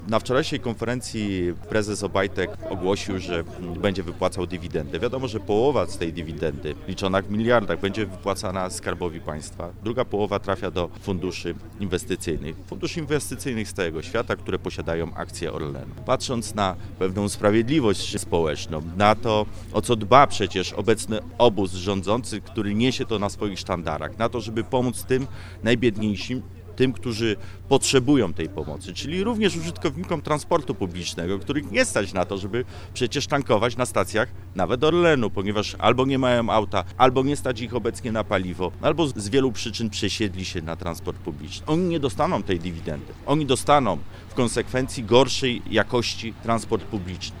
Na wczorajszej konferencji prezes Obajtek ogłosił, że będzie wypłacał dywidendę. Wiadomo, że połowa z tej dywidendy, liczona w miliardach, będzie wypłacana Skarbowi Państwa. Druga połowa trafia do funduszy inwestycyjnych. Funduszy inwestycyjnych z całego świata, które posiadają akcje Orlenu. Patrząc na pewną sprawiedliwość społeczną, na to, o co dba przecież obecny obóz rządzący, który niesie to na swoich sztandarach, na to, żeby pomóc tym najbiedniejszym, tym, którzy potrzebują tej pomocy, czyli również użytkownikom transportu publicznego, których nie stać na to, żeby przecież tankować na stacjach nawet Orlenu, ponieważ albo nie mają auta, albo nie stać ich obecnie na paliwo, albo z wielu przyczyn przesiedli się na transport publiczny. Oni nie dostaną tej dywidendy. Oni dostaną w konsekwencji gorszej jakości transport publiczny.